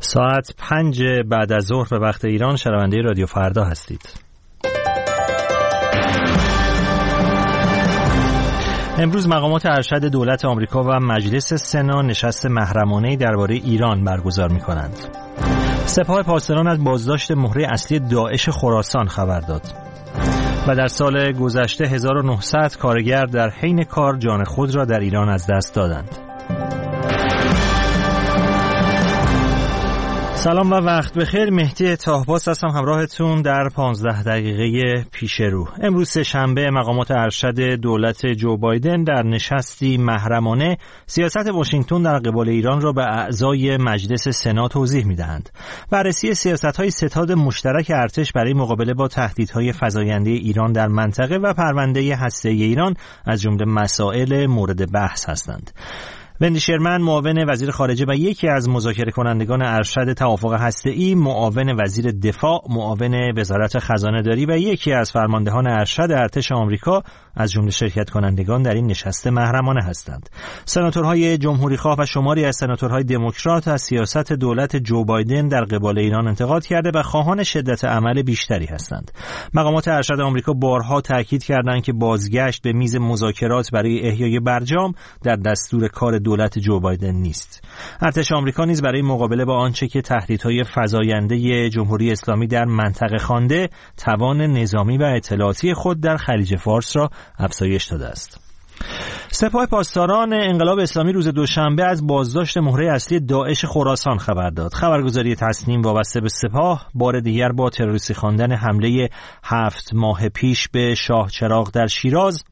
ساعت 5 بعد از ظهر به وقت ایران شنونده رادیو فردا هستید. امروز مقامات ارشد دولت آمریکا و مجلس سنا نشست محرمانه‌ای درباره ایران برگزار می‌کنند. سپاه پاسداران از بازداشت مهره اصلی داعش خراسان خبر داد. و در سال گذشته 1900 کارگر در حین کار جان خود را در ایران از دست دادند. سلام و وقت بخیر. مهدی طاهباس هستم همراهتون در 15 دقیقه پیش رو. امروز سه‌شنبه مقامات ارشد دولت جو بایدن در نشستی محرمانه سیاست واشنگتن در قبال ایران را به اعضای مجلس سنا توضیح می‌دهند. بررسی سیاست‌های ستاد مشترک ارتش برای مقابله با تهدیدهای فزاینده ایران در منطقه و پرونده هسته‌ای ایران از جمله مسائل مورد بحث هستند. وندی شرمن معاون وزیر خارجه و یکی از مذاکره کنندگان ارشد توافق هسته‌ای، معاون وزیر دفاع، معاون وزارت خزانه‌داری و یکی از فرماندهان ارشد ارتش آمریکا از جمله شرکت کنندگان در این نشست محرمانه هستند. سناتورهای جمهوری‌خواه و شماری از سناتورهای دموکرات از سیاست دولت جو بایدن در قبال ایران انتقاد کرده و خواهان شدت عمل بیشتری هستند. مقامات ارشد آمریکا بارها تاکید کردند که بازگشت به میز مذاکرات برای احیای برجام در دستور کار دولت جو بایدن نیست. ارتش آمریکا نیز برای مقابله با آنچه که تهدیدهای فزاینده جمهوری اسلامی در منطقه خوانده، توان نظامی و اطلاعاتی خود در خلیج فارس را افزایش داده است. سپاه پاسداران انقلاب اسلامی روز دوشنبه از بازداشت مهره اصلی داعش خراسان خبر داد. خبرگزاری تصنیم وابسته به سپاه بار دیگر با تروریستی خواندن حمله 7 ماه پیش به شاه چراغ در شیراز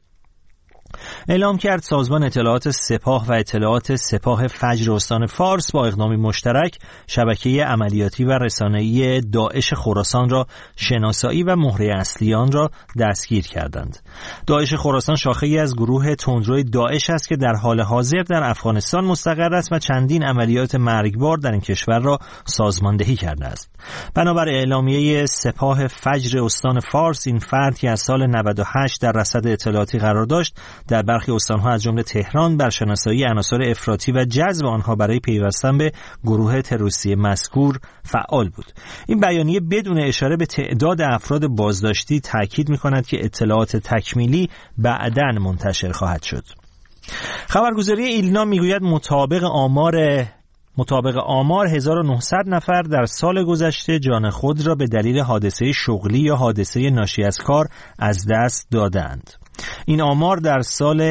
اعلام کرد سازمان اطلاعات سپاه و اطلاعات سپاه فجر استان فارس با اقدامی مشترک شبکه عملیاتی و رسانه‌ای داعش خراسان را شناسایی و مهره اصلی آن را دستگیر کردند. داعش خراسان شاخه‌ای از گروه تندروی داعش است که در حال حاضر در افغانستان مستقر است و چندین عملیات مرگبار در این کشور را سازماندهی کرده است. بنابر اعلامیه سپاه فجر استان فارس، این فرد که از سال 98 در رصد اطلاعاتی قرار داشت، در برخی استان‌ها از جمله تهران بر شناسایی عناصر افراطی و جذب آنها برای پیوستن به گروه تروریستی مذکور فعال بود. این بیانیه بدون اشاره به تعداد افراد بازداشتی تاکید می‌کند که اطلاعات تکمیلی بعداً منتشر خواهد شد. خبرگزاری ایلنا میگوید مطابق آمار 1900 نفر در سال گذشته جان خود را به دلیل حادثه شغلی یا حادثه ناشی از کار از دست دادند. این آمار در سال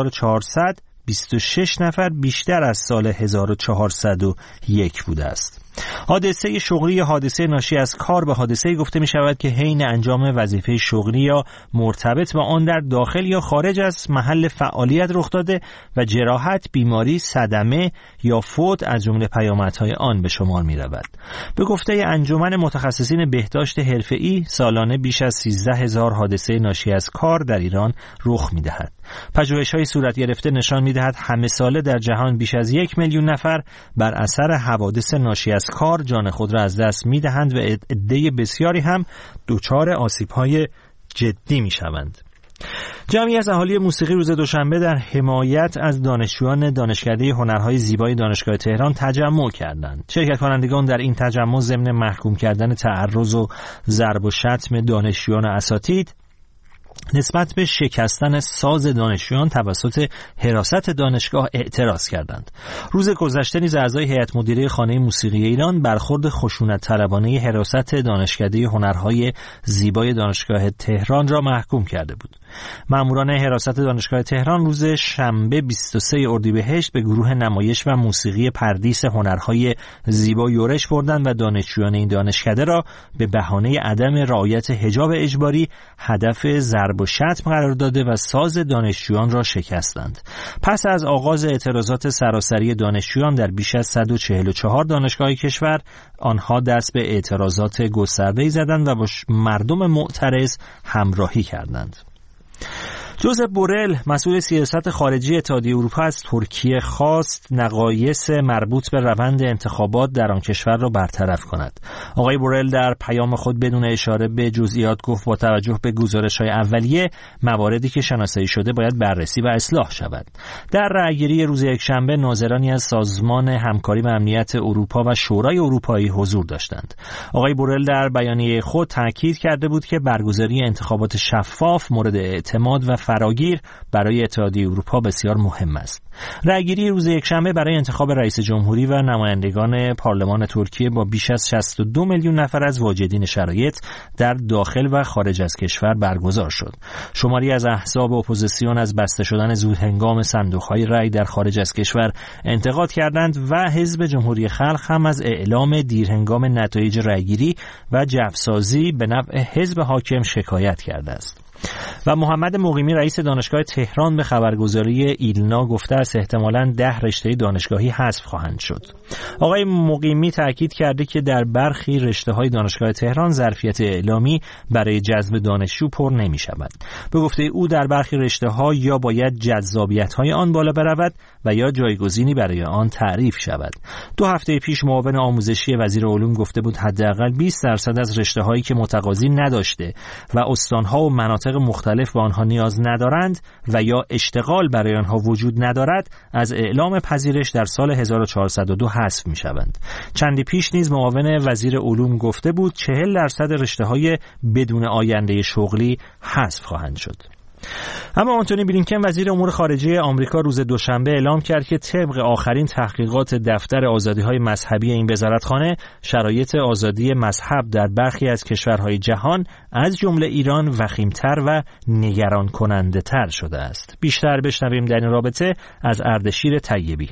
1426 نفر بیشتر از سال 1401 بوده است. حادثه شغلی یا حادثه ناشی از کار به حادثه گفته می شود که حین انجام وظیفه شغلی یا مرتبط با آن در داخل یا خارج از محل فعالیت رخ داده و جراحت، بیماری، صدمه یا فوت از جمله پیامدهای آن به شمار می رود. به گفته انجمن متخصصین بهداشت حرفه‌ای سالانه بیش از 13,000 حادثه ناشی از کار در ایران رخ می دهد. پژوهش‌های صورت گرفته نشان می دهد همه ساله در جهان بیش از 1 میلیون نفر بر اثر حوادث ناشی از کار جان خود را از دست می دهند و عده بسیاری هم دچار آسیب‌های جدی می شوند. جمعی از اهالی موسیقی روز دوشنبه در حمایت از دانشجویان دانشکده هنرهای زیبای دانشگاه تهران تجمع کردند. شرکت کنندگان در این تجمع ضمن محکوم کردن تعرض و ضرب و شتم دانشجویان اساتید نسبت به شکستن ساز دانشجویان توسط حراست دانشگاه اعتراض کردند. روز گذشته نیز اعضای هیئت مدیره خانه موسیقی ایران برخورد خشونت طلبانه حراست دانشکده هنرهای زیبای دانشگاه تهران را محکوم کرده بود. ماموران حراست دانشگاه تهران روز شنبه 23 اردیبهشت به گروه نمایش و موسیقی پردیس هنرهای زیبا یورش بردند و دانشجویان این دانشکده را به بهانه عدم رعایت حجاب اجباری هدف ضرب و شتم قرار داده و ساز دانشجویان را شکستند. پس از آغاز اعتراضات سراسری دانشجویان در بیش از 144 دانشگاه کشور، آنها دست به اعتراضات گسترده‌ای زدند و با مردم معترض همراهی کردند. جوزپ بورل مسئول سیاست خارجی اتحادیه اروپا از ترکیه خواست نقایص مربوط به روند انتخابات در آن کشور را برطرف کند. آقای بورل در پیام خود بدون اشاره به جزئیات گفت با توجه به گزارش‌های اولیه مواردی که شناسایی شده باید بررسی و اصلاح شود. در رأیگیری روز یکشنبه ناظرانی از سازمان همکاری و امنیت اروپا و شورای اروپایی حضور داشتند. آقای بورل در بیانیه خود تاکید کرده بود که برگزاری انتخابات شفاف مورد اعتماد و فراگیر برای اتحادیه اروپا بسیار مهم است. رأیگیری روز یکشنبه برای انتخاب رئیس جمهوری و نمایندگان پارلمان ترکیه با بیش از 62 میلیون نفر از واجدین شرایط در داخل و خارج از کشور برگزار شد. شماری از احزاب اپوزیسیون از بسته شدن زودهنگام صندوق‌های رأی در خارج از کشور انتقاد کردند و حزب جمهوری خلق هم از اعلام دیرهنگام نتایج رأیگیری و جفسازی به نفع حزب حاکم شکایت کرده است. و محمد مقیمی رئیس دانشگاه تهران به خبرگزاری ایلنا گفته است احتمالاً 10 رشته دانشگاهی حذف خواهند شد. آقای مقیمی تاکید کرده که در برخی رشته‌های دانشگاه تهران ظرفیت اعلامی برای جذب دانشجو پر نمی‌شود. به گفته او در برخی رشته‌ها یا باید جذابیت‌های آن بالا برود و یا جایگزینی برای آن تعریف شود. 2 هفته پیش معاون آموزشی وزیر علوم گفته بود حداقل 20% از رشته‌هایی که متقاضی نداشته و استان‌ها و مناطق مختلف به آنها نیاز ندارند و یا اشتغال برای آنها وجود ندارد از اعلام پذیرش در سال 1402 حذف می‌شوند. چندی پیش نیز معاون وزیر علوم گفته بود 40% رشته‌های بدون آینده شغلی حذف خواهند شد. اما آنتونی بلینکن وزیر امور خارجه آمریکا روز دوشنبه اعلام کرد که طبق آخرین تحقیقات دفتر آزادی‌های مذهبی این وزارتخانه شرایط آزادی مذهب در برخی از کشورهای جهان از جمله ایران وخیم‌تر و نگران کننده تر شده است. بیشتر بشنویم در این رابطه از اردشیر طیبی.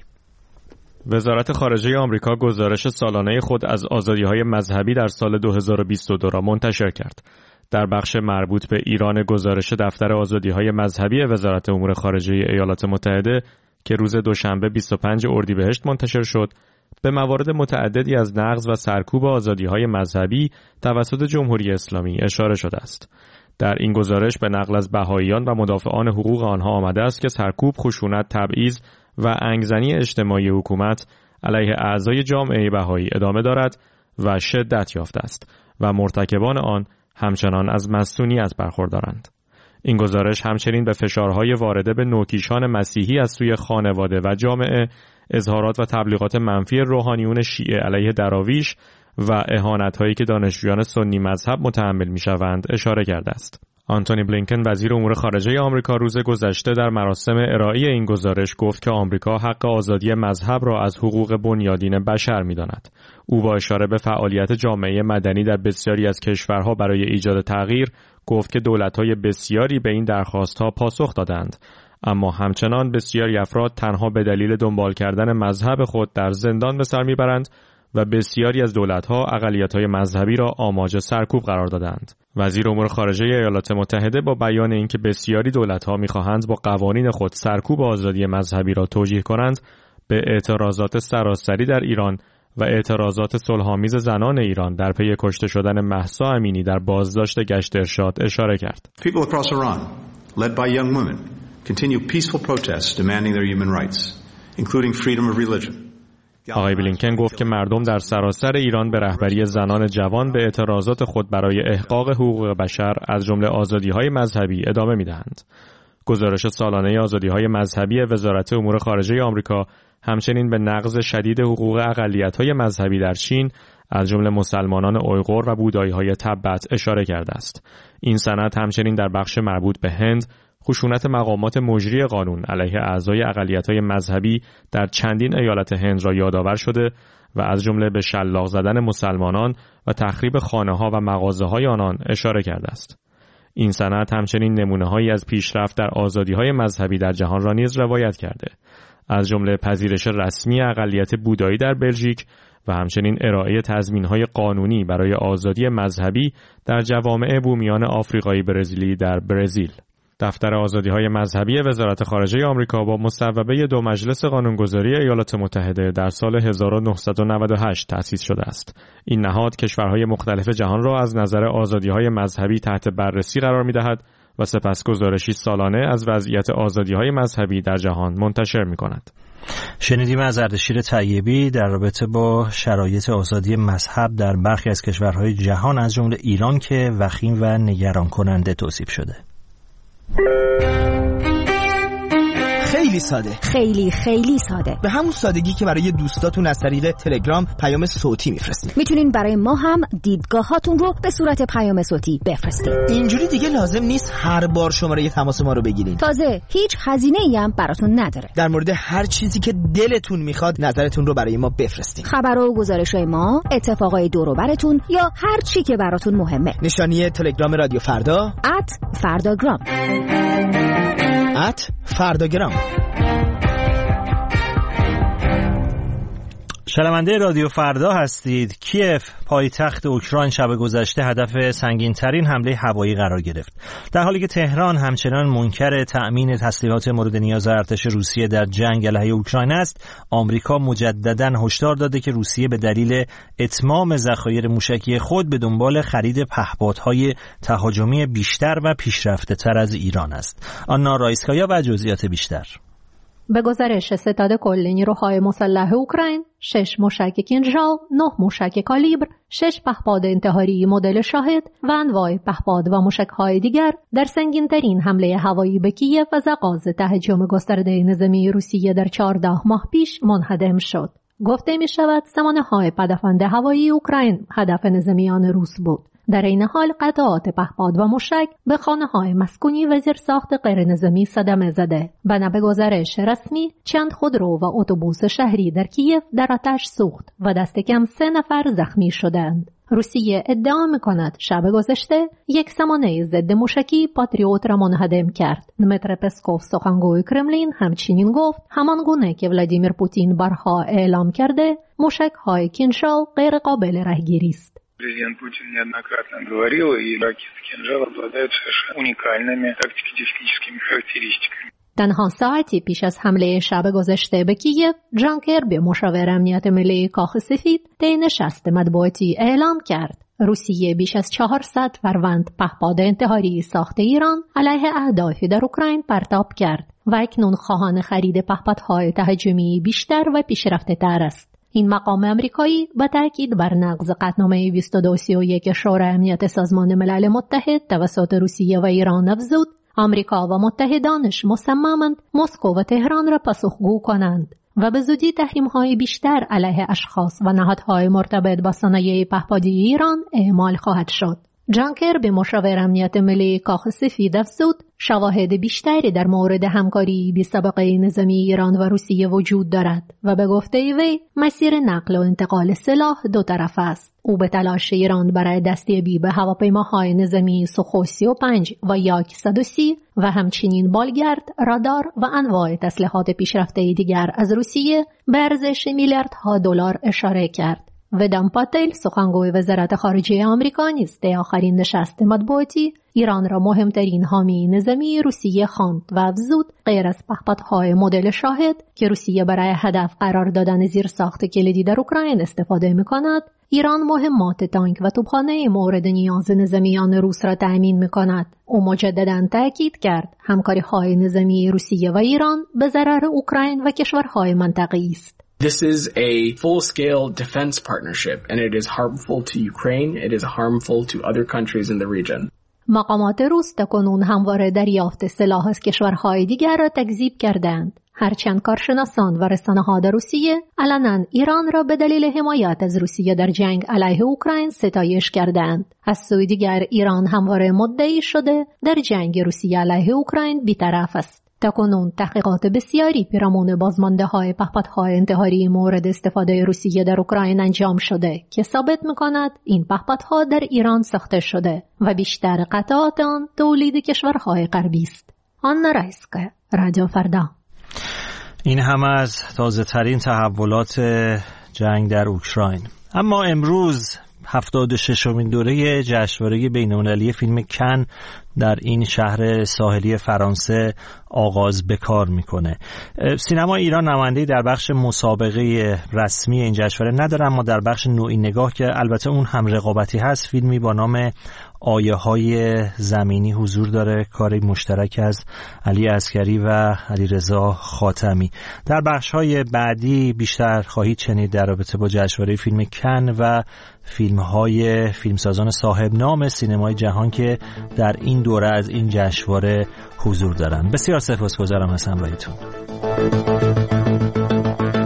وزارت خارجه آمریکا گزارش سالانه خود از آزادی‌های مذهبی در سال 2022 را منتشر کرد. در بخش مربوط به ایران گزارش دفتر آزادی‌های مذهبی وزارت امور خارجه ایالات متحده که روز دوشنبه 25 اردیبهشت منتشر شد، به موارد متعددی از نقض و سرکوب آزادی‌های مذهبی توسط جمهوری اسلامی اشاره شده است. در این گزارش به نقل از بهائیان و مدافعان حقوق آنها آمده است که سرکوب، خشونت، تبعیض و انگزنی اجتماعی حکومت علیه اعضای جامعه بهایی ادامه دارد و شدت یافته است و مرتکبان آن همچنان از مصونیت برخوردارند. این گزارش همچنین به فشارهای وارده به نوکیشان مسیحی از سوی خانواده و جامعه، اظهارات و تبلیغات منفی روحانیون شیعه علیه دراویش و اهانت‌هایی که دانشجویان سنی مذهب متحمل می‌شوند اشاره کرده است. آنتونی بلینکن وزیر امور خارجه آمریکا روز گذشته در مراسم ارائه این گزارش گفت که آمریکا حق آزادی مذهب را از حقوق بنیادین بشر می‌داند. او با اشاره به فعالیت جامعه مدنی در بسیاری از کشورها برای ایجاد تغییر گفت که دولت‌های بسیاری به این درخواست‌ها پاسخ دادند، اما همچنان بسیاری افراد تنها به دلیل دنبال کردن مذهب خود در زندان به سر می‌برند و بسیاری از دولت‌ها اقلیت‌های مذهبی را آماج سرکوب قرار دادند. وزیر امور خارجه ایالات متحده با بیان اینکه بسیاری دولت‌ها می‌خواهند با قوانین خود سرکوب آزادی مذهبی را توجیه کنند، به اعتراضات سراسری در ایران و اعتراضات صلح‌آمیز زنان ایران در پی کشته شدن مهسا امینی در بازداشت گشت ارشاد اشاره کرد. People across Iran, led by young women, continue peaceful protests demanding their human rights, including freedom of religion. آقای بلینکن گفت که مردم در سراسر ایران به رهبری زنان جوان به اعتراضات خود برای احقاق حقوق بشر از جمله آزادی‌های مذهبی ادامه می‌دهند. گزارش سالانه آزادی‌های مذهبی وزارت امور خارجه آمریکا همچنین به نقض شدید حقوق اقلیت‌های مذهبی در چین از جمله مسلمانان اویغور و بودایی‌های تبت اشاره کرده است. این سند همچنین در بخش مربوط به هند خشونت مقامات مجری قانون علیه اعضای اقلیت‌های مذهبی در چندین ایالت هند را یادآور شده و از جمله به شلاق زدن مسلمانان و تخریب خانه‌ها و مغازه‌های آنان اشاره کرده است. این سند همچنین نمونه‌هایی از پیشرفت در آزادی‌های مذهبی در جهان را نیز روایت کرده، از جمله پذیرش رسمی اقلیت بودایی در بلژیک و همچنین ارائه تضمین‌های قانونی برای آزادی مذهبی در جوامع بومیان آفریقایی برزیلی در برزیل. دفتر آزادی‌های مذهبی وزارت خارجه آمریکا با مصوبه 2 مجلس قانونگذاری ایالات متحده در سال 1998 تأسیس شده است. این نهاد کشورهای مختلف جهان را از نظر آزادی‌های مذهبی تحت بررسی قرار می‌دهد و سپس گزارشی سالانه از وضعیت آزادی‌های مذهبی در جهان منتشر می‌کند. شنیدیم از اردشیر طیبی در رابطه با شرایط آزادی مذهب در برخی از کشورهای جهان از جمله ایران که وخیم و نگران کننده توصیف شده. خیلی ساده، خیلی ساده، به همون سادگی که برای دوستاتون از طریق تلگرام پیام صوتی میفرستید. میتونین برای ما هم دیدگاهاتون رو به صورت پیام صوتی بفرستید. اینجوری دیگه لازم نیست هر بار شماره تماس ما رو بگیرین. تازه هیچ هزینه‌ای هم براتون نداره. در مورد هر چیزی که دلتون میخواد نظرتون رو برای ما بفرستید. خبر و گزارش‌های ما، اتفاقای دور و براتون یا هر چی که براتون مهمه. نشانی تلگرام رادیو فردا @فرداگرام. فرداگرام. شنونده رادیو فردا هستید. کیف پایتخت اوکراین شب گذشته هدف سنگین‌ترین حمله هوایی قرار گرفت، در حالی که تهران همچنان منکر تأمین تسلیحات مورد نیاز ارتش روسیه در جنگ علیه اوکراین است. آمریکا مجدداً هشدار داده که روسیه به دلیل اتمام ذخایر موشکی خود به دنبال خرید پهپادهای تهاجمی بیشتر و پیشرفته‌تر از ایران است. آنا رایسکایا و جزئیات بیشتر. به گزارش ستاد کل نیروهای مسلح اوکراین، 6 موشک کینژال، 9 موشک کالیبر، 6 پهپاد انتحاری مدل شاهد و انواع پهپاد و موشک‌های دیگر در سنگین‌ترین حمله هوایی به کیف از آغاز تهاجم گسترده نظامی روسیه در 14 ماه پیش منهدم شد. گفته می‌شود سامانه‌های پدافند هوایی اوکراین هدف نظامیان روس بود. در این حال قطعات پهپاد و موشک به خانه‌های مسکونی و زیرساخت غیر نظامی صدمه زده. بنا به گزارش رسمی چند خودرو و اتوبوس شهری در کیف در آتش سوخت و دست کم 3 نفر زخمی شدند. روسیه ادعا می‌کند شب گذشته یک سامانه ضد موشکی پاتریوت را منهدم کرد. دمیتر پسکوف سخنگوی کرملین همچنین گفت همان گونه که ولادیمیر پوتین بارها اعلام کرده موشک‌های کینژال غیر قابل رهگیری است. Президент Путин неоднократно говорил, и ракеты «Кинжал» обладают совершенно уникальными тактико-техническими характеристиками. تنها ساعتی پیش از حمله شب گذشته به کیف، جان کربی مشاور امنیت ملی کاخ سفید طی نشست مطبوعاتی اعلام کرد روسیه بیش از 400 فروند پهپاد انتحاری ساخت ایران علیه اهدافی در اوکراین پرتاب کرد و اکنون خواهان خرید پهپادهای تهاجمی بیشتر و پیشرفته‌تر است. این مقام امریکایی با تاکید بر نقض قطعنامه 2231 شورای امنیت سازمان ملل متحد توسط روسیه و ایران افزود آمریکا و متحدانش مصممند مسکو و تهران را پاسخگو کنند و به زودی تحریم‌های بیشتر علیه اشخاص و نهادهای مرتبط با صنایع پهپادی ایران اعمال خواهد شد. جان کربی مشاور امنیت ملی کاخ سفید افزود شواهد بیشتری در مورد همکاری بی‌سابقه نظامی ایران و روسیه وجود دارد و به گفته وی مسیر نقل و انتقال سلاح دو طرف است. او به تلاش ایران برای دستیابی به هواپیماهای نظامی سوخوی 35 و یاک 130 و همچنین بالگرد، رادار و انواع تسلیحات پیشرفته دیگر از روسیه به ارزش میلیاردها دلار اشاره کرد. ودام پاتل سخنگوی وزارت خارجه آمریکا نیز در آخرین نشست مطبوعاتی ایران را مهمترین حامی نظامی روسیه خواند و افزود غیر از پهپادهای مدل شاهد که روسیه برای هدف قرار دادن زیرساخت کلیدی در اوکراین استفاده می‌کند، ایران مهمات تانک و توپخانه مورد نیاز نظامیان روس را تأمین می‌کند. او مجدداً تاکید کرد همکاری‌های نظامی روسیه و ایران به ضرر اوکراین و کشورهای منطقه‌ای است. This is a full-scale defense partnership, and it is harmful to Ukraine. It is harmful to other countries in the region. مقامات روس تاکنون همواره دریافت سلاح از کشورهای دیگر را تکذیب کردند. هرچند کارشناسان و رسانه‌ها در روسیه علنا ایران را به دلیل حمایت از روسیه در جنگ علیه اوکراین ستایش کردند. از سوی دیگر ایران همواره مدعی شده در جنگ روسیه علیه اوکراین بی‌طرف است. تاکنون تحقیقات بسیاری پیرامون بازمانده‌های پهپادهای انتحاری مورد استفاده روسیه در اوکراین انجام شده که ثابت می‌کند این پهپادها در ایران ساخته شده و بیشتر قطعات آن تولید کشورهای غربی است. آنا رایسکا، رادیو فردا. این هم از تازه‌ترین تحولات جنگ در اوکراین. اما امروز 76مین دوره جشنواره بین‌المللی فیلم کن در این شهر ساحلی فرانسه آغاز به کار میکنه. سینما ایران نماینده‌ای در بخش مسابقه رسمی این جشنواره نداره، اما در بخش نوعی نگاه که البته اون هم رقابتی هست، فیلمی با نام آیه‌های زمینی حضور داره، کاری مشترک از علی عسکری و علیرضا خاتمی. در بخش‌های بعدی بیشتر خواهید شنید در رابطه با جشنواره فیلم کن و فیلم‌های فیلمسازان صاحب نام سینمای جهان که در این دوره از این جشنواره حضور دارن. بسیار سپاسگزارم از همراهیتون.